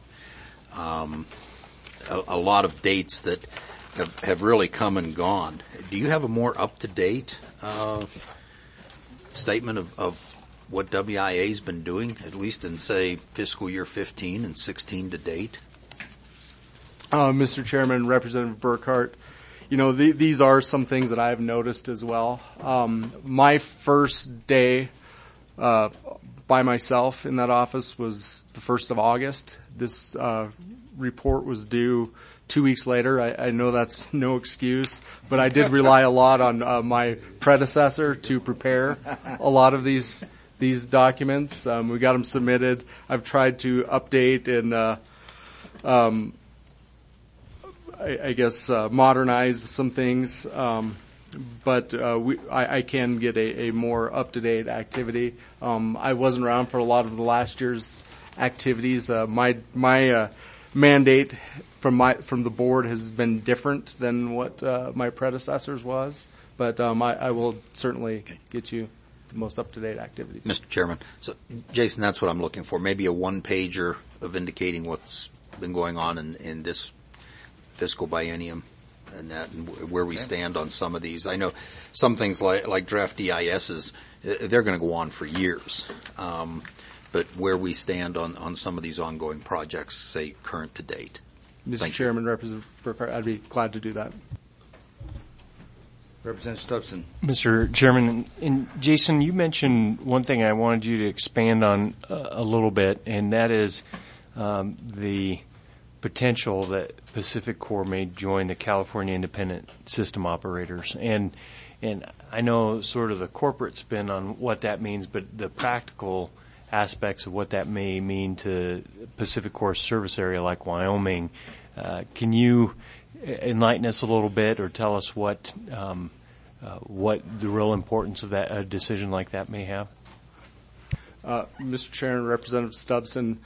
A lot of dates that have really come and gone. Do you have a more up-to-date statement of what WIA's been doing, at least in, say, fiscal year 15 and 16 to date? Mr. Chairman, Representative Burkhart, these are some things that I've noticed as well. My first day by myself in that office was the 1st of August. This report was due 2 weeks later. I know that's no excuse, but I did rely a lot on my predecessor to prepare a lot of these documents. We got them submitted. I've tried to update and I guess modernize some things, but I can get a more up-to-date activity. I wasn't around for a lot of the last year's activities. My mandate from the board has been different than what my predecessors was, but I will certainly get you the most up-to-date activities. Mr. Chairman, so Jason, that's what I'm looking for. Maybe a one-pager of indicating what's been going on in this fiscal biennium and where we stand on some of these. I know some things like draft DISs, they're going to go on for years. But where we stand on some of these ongoing projects, say current to date. Mr. Chairman, Representative Burkhart, I'd be glad to do that. Representative Stubson. Mr. Chairman, and Jason, you mentioned one thing I wanted you to expand on a little bit, and that is the potential that Pacific Corp may join the California Independent System Operators. And I know sort of the corporate spin on what that means, but the practical aspects of what that may mean to Pacific Corp's service area like Wyoming. Can you enlighten us a little bit or tell us what the real importance of that a decision like that may have? Mr. Chairman, Representative Stubson,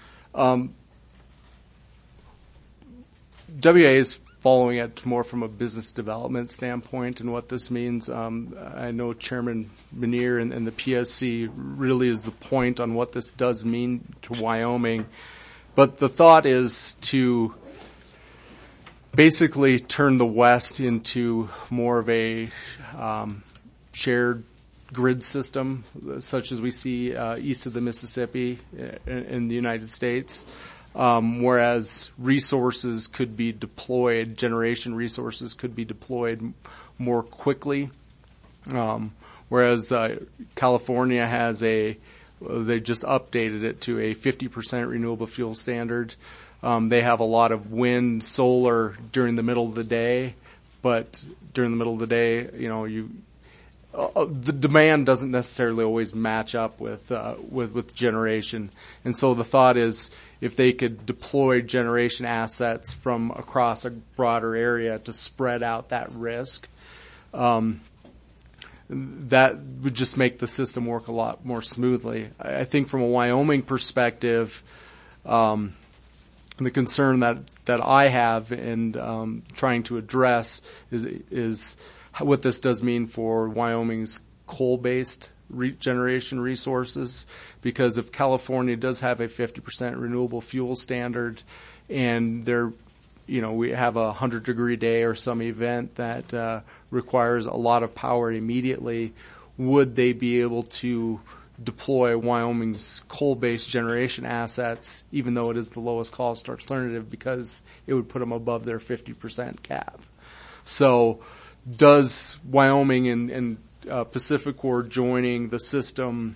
WA is following it more from a business development standpoint and what this means. I know Chairman Menier and the PSC really is the point on what this does mean to Wyoming. But the thought is to basically turn the West into more of a shared grid system, such as we see east of the Mississippi in the United States. Whereas resources could be deployed, generation resources could be deployed more quickly. Whereas California has they just updated it to a 50% renewable fuel standard. They have a lot of wind, solar during the middle of the day, but during the middle of the day, the demand doesn't necessarily always match up with generation. And so the thought is if they could deploy generation assets from across a broader area to spread out that risk, that would just make the system work a lot more smoothly. I think from a Wyoming perspective, the concern that I have and trying to address is what this does mean for Wyoming's coal-based generation resources, because if California does have a 50% renewable fuel standard and we have a 100-degree day or some event that requires a lot of power immediately, would they be able to deploy Wyoming's coal-based generation assets, even though it is the lowest cost alternative, because it would put them above their 50% cap? So does Wyoming and Pacific Corp joining the system,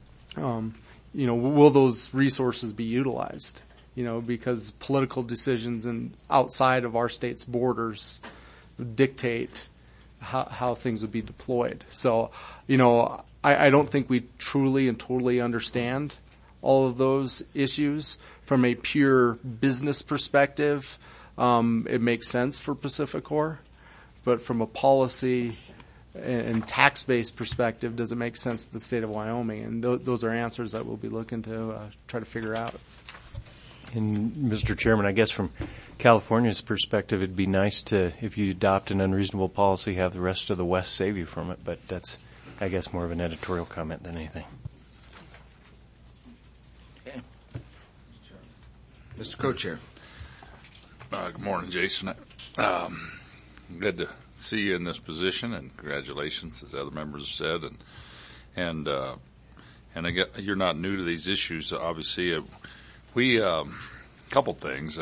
will those resources be utilized? Because political decisions outside of our state's borders dictate how things would be deployed. So, I don't think we truly and totally understand all of those issues. From a pure business perspective, it makes sense for Pacific Corp, but from a policy and tax-based perspective, does it make sense to the state of Wyoming? And those are answers that we'll be looking to try to figure out. And Mr. Chairman, I guess from California's perspective, it'd be nice to, if you adopt an unreasonable policy, have the rest of the West save you from it. But that's, I guess, more of an editorial comment than anything. Okay. Mr. Co-Chair. Good morning, Jason. Good to see you in this position, and congratulations, as other members have said. and I get you're not new to these issues. Obviously, we couple things.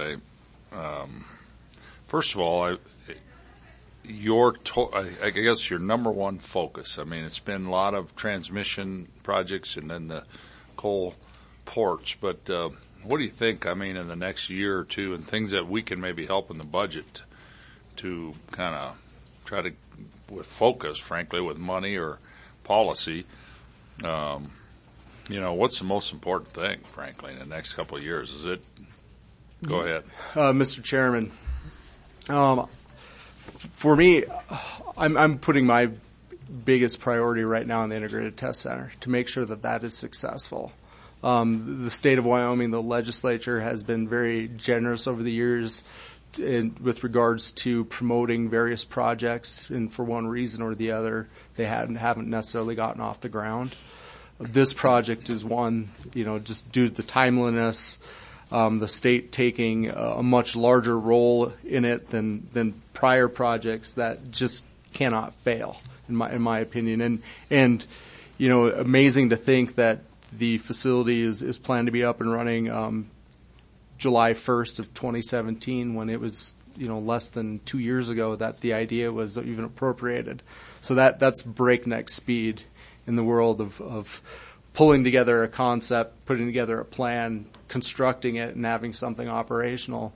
First of all, I guess your number one focus. I mean, it's been a lot of transmission projects and then the coal ports. But what do you think? I mean, in the next year or two, and things that we can maybe help in the budget to kind of try to, with focus, frankly, with money or policy. What's the most important thing, frankly, in the next couple of years? Is it? Go ahead, Mr. Chairman. For me, I'm putting my biggest priority right now in the Integrated Test Center to make sure that that is successful. The state of Wyoming, the legislature has been very generous over the years with regards to promoting various projects, and for one reason or the other, they haven't necessarily gotten off the ground. This project is one, just due to the timeliness, the state taking a much larger role in it than prior projects that just cannot fail, in my opinion. And amazing to think that the facility is planned to be up and running July 1st of 2017, when it was less than 2 years ago that the idea was even appropriated. So that's breakneck speed in the world of pulling together a concept, putting together a plan, constructing it, and having something operational.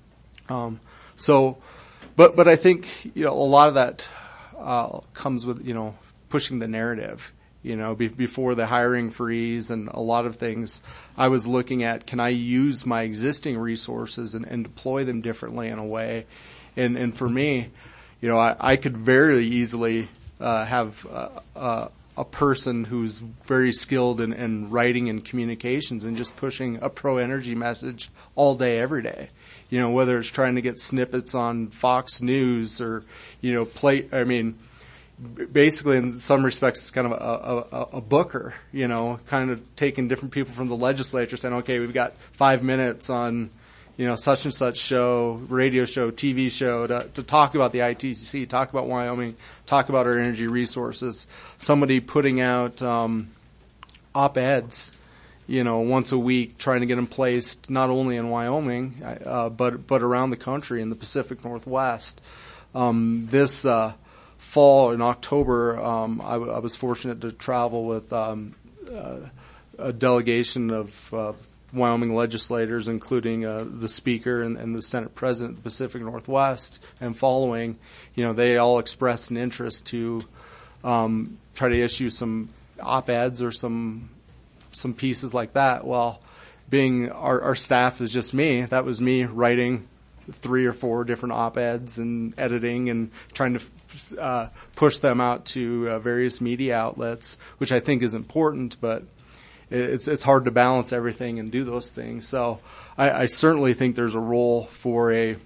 But I think a lot of that comes with pushing the narrative. Before the hiring freeze and a lot of things, I was looking at, can I use my existing resources and deploy them differently in a way? And for me, I could very easily have a person who's very skilled in writing and communications and just pushing a pro-energy message all day, every day. Whether it's trying to get snippets on Fox News or, basically in some respects it's kind of a booker, kind of taking different people from the legislature saying, okay, we've got 5 minutes on, such and such show, radio show, TV show to talk about the ITC, talk about Wyoming, talk about our energy resources. Somebody putting out op-eds, once a week, trying to get them placed not only in Wyoming, but around the country in the Pacific Northwest. This fall in October, I was fortunate to travel with a delegation of Wyoming legislators, including the Speaker and the Senate President of the Pacific Northwest, and following, they all expressed an interest to try to issue some op-eds or some pieces like that. Well, being our staff is just me, that was me writing 3 or 4 different op-eds and editing and trying to push them out to various media outlets, which I think is important, but it's hard to balance everything and do those things. So I certainly think there's a role for a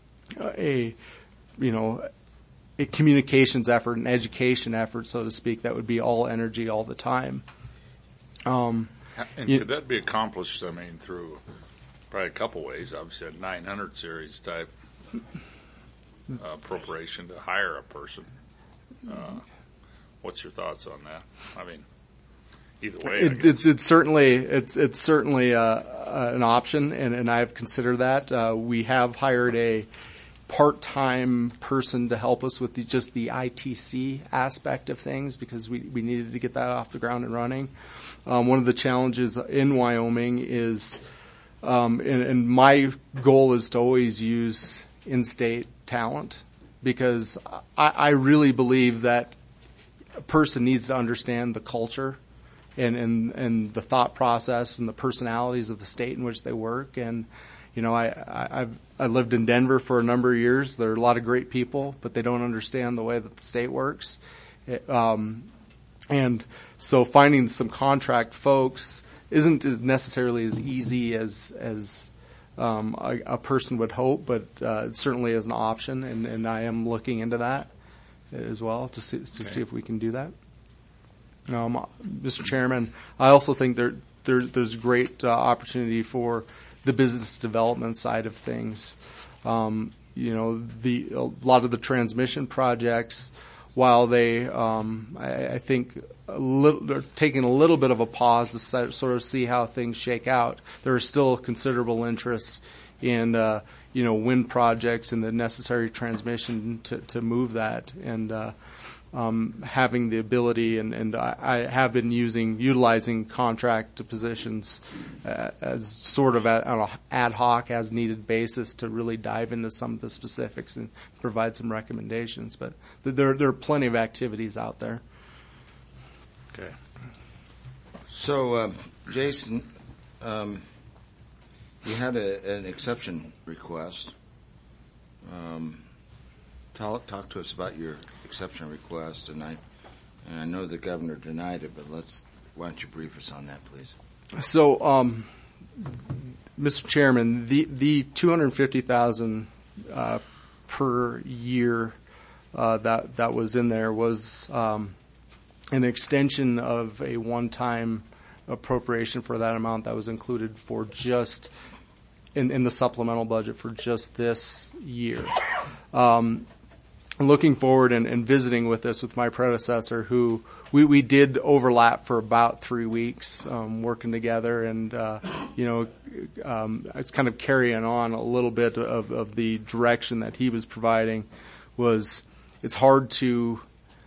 communications effort, an education effort, so to speak, that would be all energy all the time. And could that be accomplished, through probably a couple ways? Obviously, a 900 series type appropriation to hire a person. What's your thoughts on that? Either way, it's certainly an option, and I've considered that. We have hired a part-time person to help us with just the ITC aspect of things because we needed to get that off the ground and running. One of the challenges in Wyoming is, and my goal is to always use in-state talent, because I really believe that a person needs to understand the culture and the thought process and the personalities of the state in which they work. And I lived in Denver for a number of years. There are a lot of great people, but they don't understand the way that the state works. And so finding some contract folks isn't necessarily as easy as a person would hope, but it certainly is an option, and I am looking into that as well to see if we can do that. Mr. Chairman, I also think there's great opportunity for the business development side of things. A lot of the transmission projects, while they, I think, they're taking a little bit of a pause to sort of see how things shake out. There is still considerable interest in, wind projects and the necessary transmission to move that. And, having the ability, and I have been utilizing contract positions as sort of on an ad hoc, as needed basis to really dive into some of the specifics and provide some recommendations. But there are plenty of activities out there. Okay. So, Jason, you had an exception request. Talk to us about your exception request, and I know the governor denied it, but why don't you brief us on that, please? So, Mr. Chairman, the $250,000 per year that was in there was an extension of a one-time appropriation for that amount that was included for just in the supplemental budget for just this year. Looking forward and visiting with this with my predecessor, who we did overlap for about 3 weeks, working together, and it's kind of carrying on a little bit of the direction that he was providing. It's hard to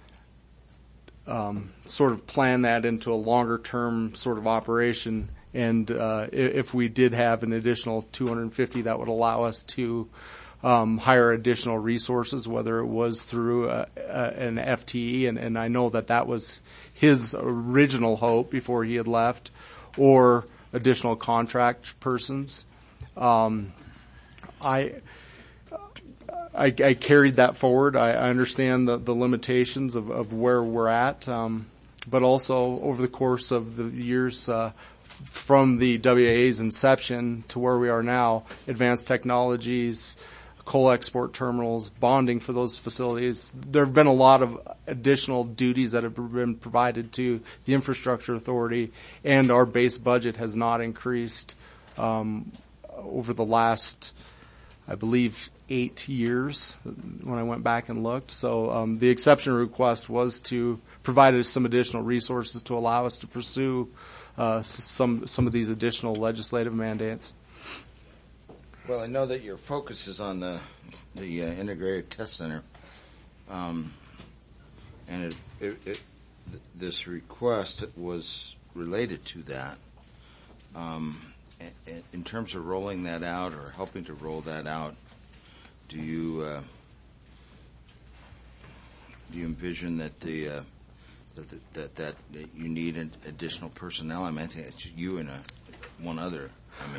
sort of plan that into a longer term sort of operation, and if we did have an additional $250, that would allow us to hire additional resources, whether it was through an FTE, and I know that was his original hope before he had left, or additional contract persons. I carried that forward. I understand the limitations of where we're at, but also over the course of the years from the WAA's inception to where we are now, advanced technologies, coal export terminals, bonding for those facilities. There have been a lot of additional duties that have been provided to the Infrastructure Authority, and our base budget has not increased over the last, I believe, 8 years when I went back and looked. So the exception request was to provide us some additional resources to allow us to pursue some of these additional legislative mandates. Well, I know that your focus is on the integrated test center, and this request was related to that. In terms of rolling that out or helping to roll that out, do you envision that that you need additional personnel? I mean, I think it's you and one other.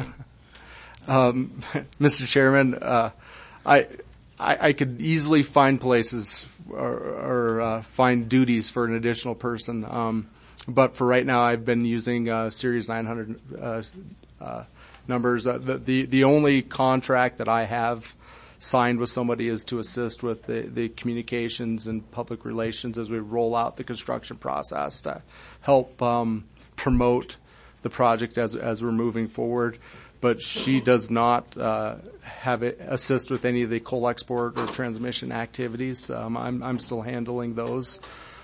Mr. Chairman, I could easily find places or find duties for an additional person. But for right now, I've been using Series 900 numbers. The only contract that I have signed with somebody is to assist with the communications and public relations as we roll out the construction process to help promote the project as we're moving forward. But she does not assist with any of the coal export or transmission activities. I'm still handling those.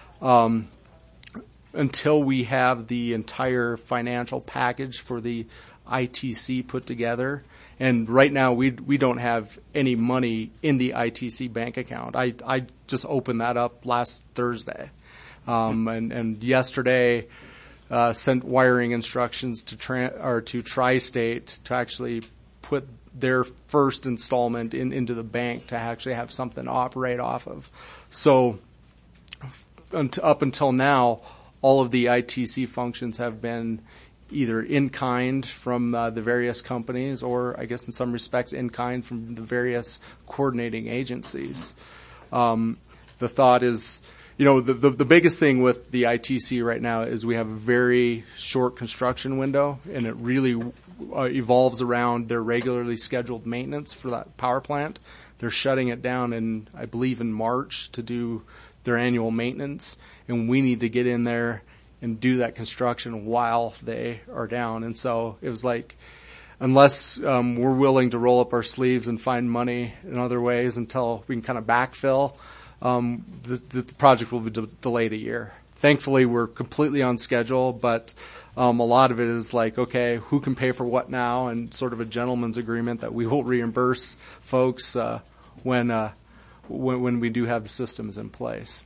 Until we have the entire financial package for the ITC put together, and right now we don't have any money in the ITC bank account. I just opened that up last Thursday, and yesterday sent wiring instructions to Tri-State to actually put their first installment into the bank to actually have something to operate off of. So up until now, all of the ITC functions have been either in kind from the various companies, or I guess in some respects in kind from the various coordinating agencies. The thought is, the biggest thing with the ITC right now is we have a very short construction window, and it really evolves around their regularly scheduled maintenance for that power plant. They're shutting it down I believe in March to do their annual maintenance, and we need to get in there and do that construction while they are down. And so it was like, unless we're willing to roll up our sleeves and find money in other ways until we can kind of backfill, the project will be delayed a year. Thankfully, we're completely on schedule, but a lot of it is like, okay, who can pay for what now, and sort of a gentleman's agreement that we will reimburse folks when we do have the systems in place.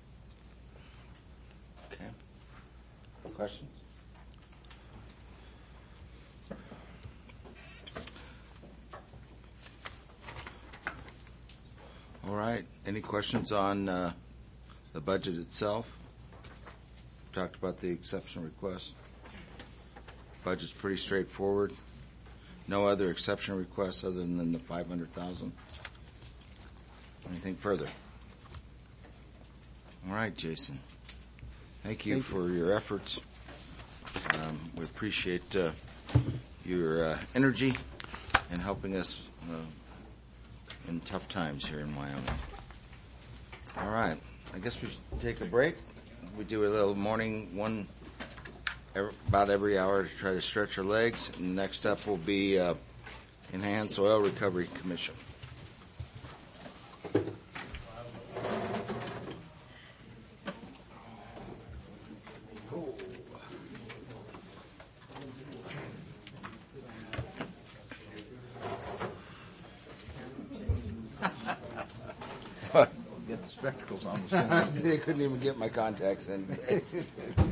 Okay. Questions? All right. Any questions on the budget itself? Talked about the exception request. Budget's pretty straightforward. No other exception requests other than the 500,000. Anything further? All right, Jason. Thank you for your efforts. We appreciate your energy and helping us in tough times here in Wyoming. All right. I guess we should take a break. We do a little morning one about every hour to try to stretch our legs. And next up will be Enhanced Oil Recovery Commission. Get the spectacles on the screen. They couldn't even get my contacts in.